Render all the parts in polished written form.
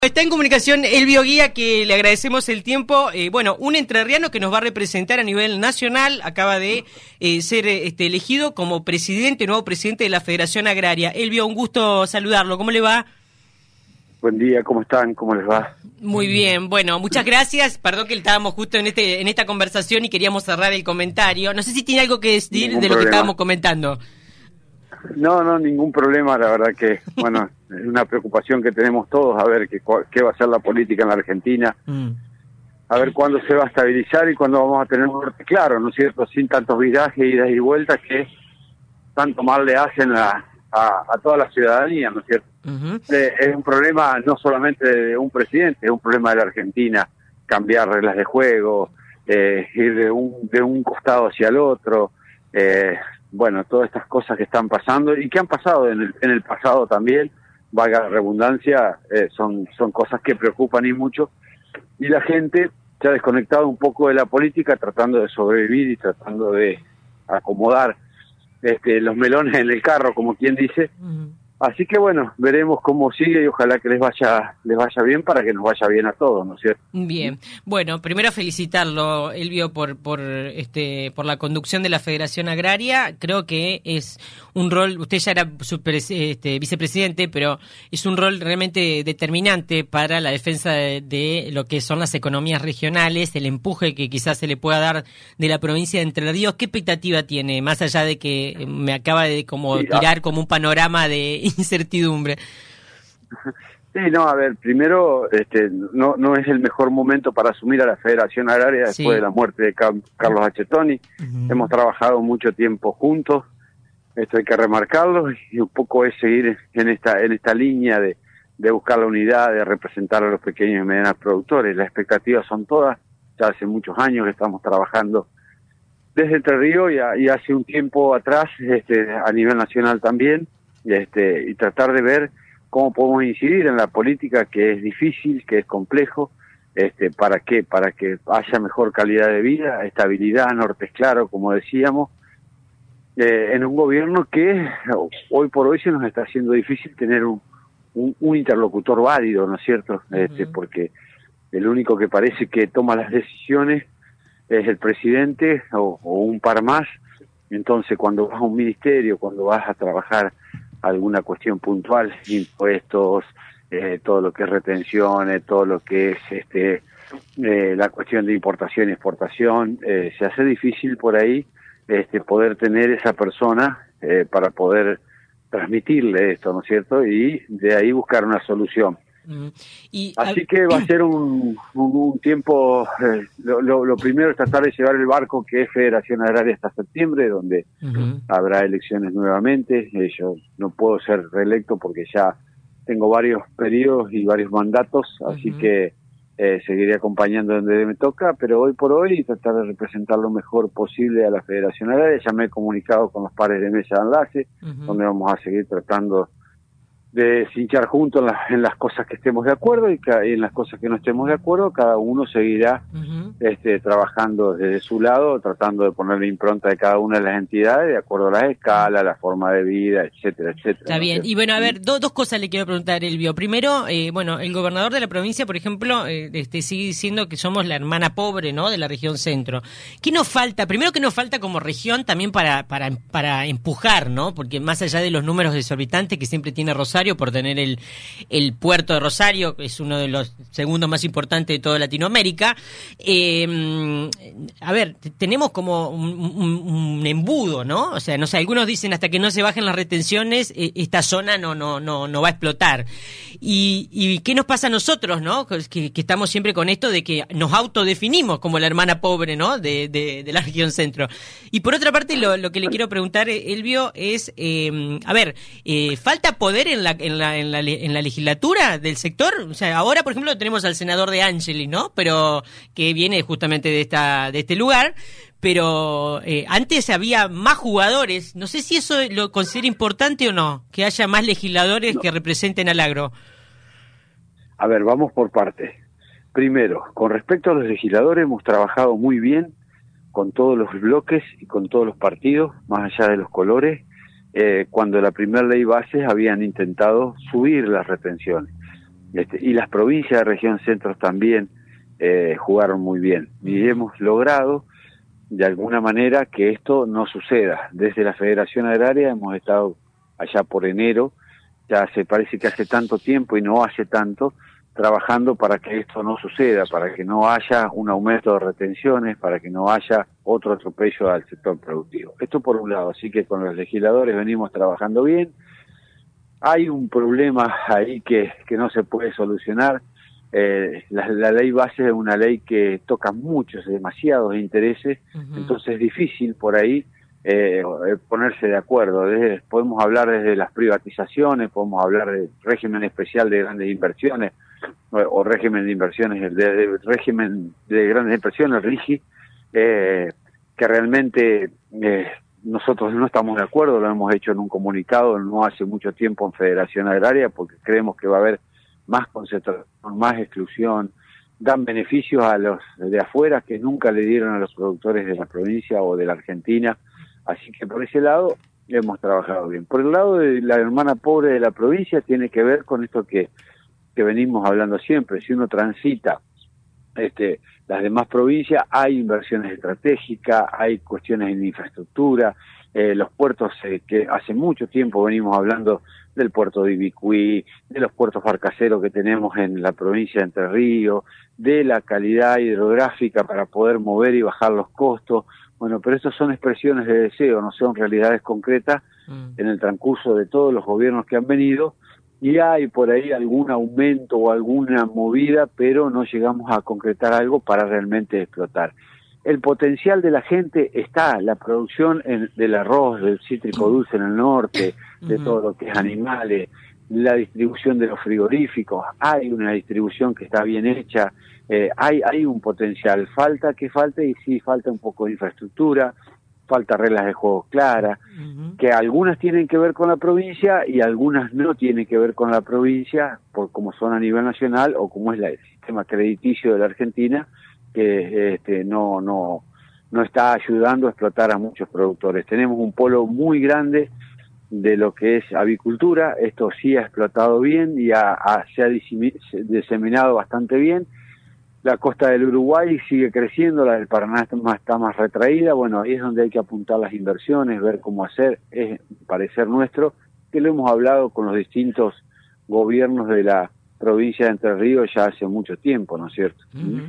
Está en comunicación Elvio Guía, que le agradecemos el tiempo. Un entrerriano que nos va a representar a nivel nacional, acaba de ser elegido como nuevo presidente de la Federación Agraria. Elvio, un gusto saludarlo. ¿Cómo le va? Buen día, ¿cómo están? ¿Cómo les va? Muy bien, bueno, muchas gracias. Perdón que estábamos justo en esta conversación y queríamos cerrar el comentario. No sé si tiene algo que decir de lo que estábamos comentando. No, ningún problema, la verdad que, bueno, es una preocupación que tenemos todos, a ver qué va a ser la política en la Argentina, a ver cuándo se va a estabilizar y cuándo vamos a tener un norte claro, ¿no es cierto?, sin tantos virajes, idas y vueltas que tanto mal le hacen a toda la ciudadanía, ¿no es cierto? Es un problema no solamente de un presidente, es un problema de la Argentina, cambiar reglas de juego, ir de un costado hacia el otro, bueno, todas estas cosas que están pasando y que han pasado en el pasado también, valga la redundancia, son cosas que preocupan y mucho, y la gente se ha desconectado un poco de la política tratando de sobrevivir y tratando de acomodar los melones en el carro, como quien dice. Así que bueno, veremos cómo sigue y ojalá que les vaya bien para que nos vaya bien a todos, ¿no es cierto? Bien. Bueno, primero felicitarlo, Elvio, por la conducción de la Federación Agraria. Creo que es un rol, usted ya era vicepresidente, pero es un rol realmente determinante para la defensa de lo que son las economías regionales, el empuje que quizás se le pueda dar de la provincia de Entre Ríos. ¿Qué expectativa tiene, más allá de que me acaba de tirar como un panorama de incertidumbre? Sí, no, a ver, primero, no es el mejor momento para asumir a la Federación Agraria después de la muerte de Carlos Achetoni. Hemos trabajado mucho tiempo juntos, esto hay que remarcarlo, y un poco es seguir en esta línea de buscar la unidad, de representar a los pequeños y medianos productores. Las expectativas son todas, ya hace muchos años que estamos trabajando desde Entre Ríos y hace un tiempo atrás, a nivel nacional también, y tratar de ver cómo podemos incidir en la política, que es difícil, que es complejo, ¿para qué? Para que haya mejor calidad de vida, estabilidad, norte claro, como decíamos, en un gobierno que hoy por hoy se nos está haciendo difícil tener un interlocutor válido, ¿no es cierto? Porque el único que parece que toma las decisiones es el presidente o un par más. Entonces, cuando vas a un ministerio, cuando vas a trabajar alguna cuestión puntual, impuestos, todo lo que es retenciones, todo lo que es la cuestión de importación y exportación, se hace difícil por ahí poder tener esa persona para poder transmitirle esto, ¿no es cierto? Y de ahí buscar una solución. Así que va a ser un tiempo, lo primero es tratar de llevar el barco que es Federación Agraria hasta septiembre, donde habrá elecciones nuevamente. Yo no puedo ser reelecto porque ya tengo varios periodos y varios mandatos, así que seguiré acompañando donde me toca, pero hoy por hoy tratar de representar lo mejor posible a la Federación Agraria. Ya me he comunicado con los pares de mesa de enlace, donde vamos a seguir tratando de cinchar juntos en las cosas que estemos de acuerdo y en las cosas que no estemos de acuerdo, cada uno seguirá trabajando desde su lado, tratando de poner la impronta de cada una de las entidades de acuerdo a las escalas, la forma de vida, etcétera, etcétera. Está bien. Y bueno, a ver, dos cosas le quiero preguntar, Elvio. Primero, el gobernador de la provincia, por ejemplo, sigue diciendo que somos la hermana pobre, ¿no?, de la región centro. ¿Qué nos falta? Primero, ¿qué nos falta como región también para empujar, ¿no? Porque más allá de los números desorbitantes que siempre tiene Rosario, por tener el puerto de Rosario, que es uno de los segundos más importantes de toda Latinoamérica, a ver, tenemos como un embudo, ¿no? O sea, no sé, algunos dicen hasta que no se bajen las retenciones, esta zona no va a explotar. ¿Y qué nos pasa a nosotros, no? Que estamos siempre con esto de que nos autodefinimos como la hermana pobre, ¿no?, de la región centro. Y por otra parte, lo que le quiero preguntar, Elvio, es, ¿falta poder en la legislatura del sector? O sea, ahora, por ejemplo, tenemos al senador De Angeli, ¿no?, pero que viene justamente de este lugar, pero antes había más jugadores. No sé si eso lo considera importante o no, que haya más legisladores que representen al agro. A ver, vamos por partes. Primero, con respecto a los legisladores, hemos trabajado muy bien con todos los bloques y con todos los partidos, más allá de los colores, cuando la primera ley bases habían intentado subir las retenciones. y las provincias de región centro también jugaron muy bien, y hemos logrado de alguna manera que esto no suceda. Desde la Federación Agraria hemos estado allá por enero, ya parece que hace tanto tiempo y no hace tanto, trabajando para que esto no suceda, para que no haya un aumento de retenciones, para que no haya otro atropello al sector productivo. Esto por un lado, así que con los legisladores venimos trabajando bien. Hay un problema ahí que no se puede solucionar. La ley base es una ley que toca muchos, demasiados intereses, entonces es difícil por ahí ponerse de acuerdo. Podemos hablar desde las privatizaciones, podemos hablar de régimen especial de grandes inversiones, o régimen de inversiones, de régimen de grandes inversiones, RIGI, que realmente nosotros no estamos de acuerdo, lo hemos hecho en un comunicado no hace mucho tiempo en Federación Agraria, porque creemos que va a haber más concentración, más exclusión, dan beneficios a los de afuera que nunca le dieron a los productores de la provincia o de la Argentina, así que por ese lado hemos trabajado bien. Por el lado de la hermana pobre de la provincia tiene que ver con esto que venimos hablando siempre. Si uno transita las demás provincias, hay inversiones estratégicas, hay cuestiones en infraestructura, los puertos que hace mucho tiempo venimos hablando del puerto de Ibicuí, de los puertos barcaceros que tenemos en la provincia de Entre Ríos, de la calidad hidrográfica para poder mover y bajar los costos. Bueno, pero estas son expresiones de deseo, no son realidades concretas en el transcurso de todos los gobiernos que han venido, y hay por ahí algún aumento o alguna movida, pero no llegamos a concretar algo para realmente explotar. El potencial de la gente está, la producción del arroz, del cítrico dulce en el norte, de todo lo que es animales, la distribución de los frigoríficos, hay una distribución que está bien hecha, hay un potencial, falta, y sí, falta un poco de infraestructura, falta reglas de juego claras, que algunas tienen que ver con la provincia y algunas no tienen que ver con la provincia, por como son a nivel nacional o como es el sistema crediticio de la Argentina, que no está ayudando a explotar a muchos productores. Tenemos un polo muy grande de lo que es avicultura, esto sí ha explotado bien y se ha diseminado bastante bien. La costa del Uruguay sigue creciendo, la del Paraná está más retraída. Bueno, ahí es donde hay que apuntar las inversiones, ver cómo hacer, es parecer nuestro, que lo hemos hablado con los distintos gobiernos de la provincia de Entre Ríos ya hace mucho tiempo, ¿no es cierto?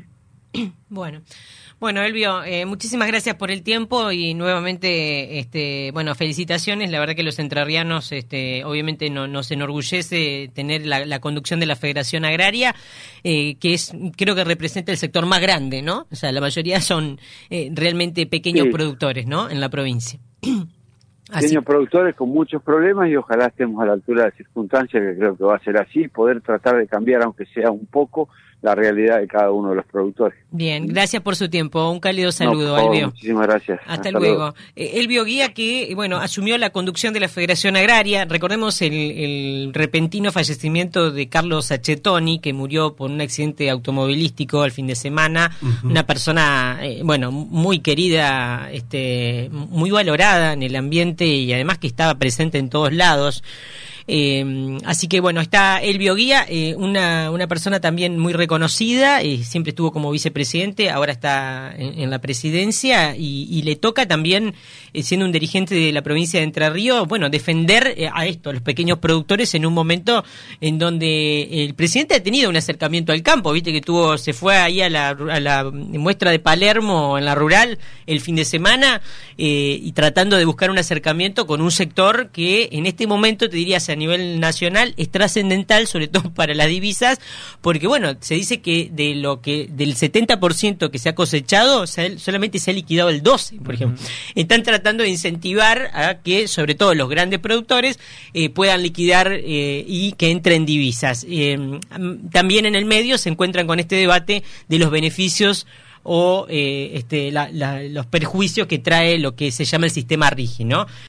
Bueno, Elvio, muchísimas gracias por el tiempo y nuevamente, felicitaciones. La verdad que los entrerrianos, obviamente nos enorgullece tener la conducción de la Federación Agraria, que creo que representa el sector más grande, ¿no? O sea, la mayoría son realmente pequeños productores, ¿no? En la provincia. Pequeños productores con muchos problemas y ojalá estemos a la altura de las circunstancias, que creo que va a ser así, poder tratar de cambiar, aunque sea un poco, la realidad de cada uno de los productores. Bien, gracias por su tiempo. Un cálido saludo, Elvio. Muchísimas gracias. Hasta luego. Elvio Guía, que asumió la conducción de la Federación Agraria. Recordemos el repentino fallecimiento de Carlos Achetoni, que murió por un accidente automovilístico el fin de semana. Una persona, muy querida, muy valorada en el ambiente y además que estaba presente en todos lados. Así que está Elvio Guía, una persona también muy reconocida, siempre estuvo como vicepresidente, ahora está en la presidencia y le toca también, siendo un dirigente de la provincia de Entre Ríos, defender a los pequeños productores en un momento en donde el presidente ha tenido un acercamiento al campo, viste que se fue ahí a la muestra de Palermo en la rural el fin de semana y tratando de buscar un acercamiento con un sector que en este momento, te diría, a nivel nacional es trascendental, sobre todo para las divisas, porque se dice que del 70% que se ha cosechado, solamente se ha liquidado el 12%, por ejemplo. Están tratando de incentivar a que, sobre todo los grandes productores, puedan liquidar y que entren divisas. También en el medio se encuentran con este debate de los beneficios o los perjuicios que trae lo que se llama el sistema RIGI, ¿no?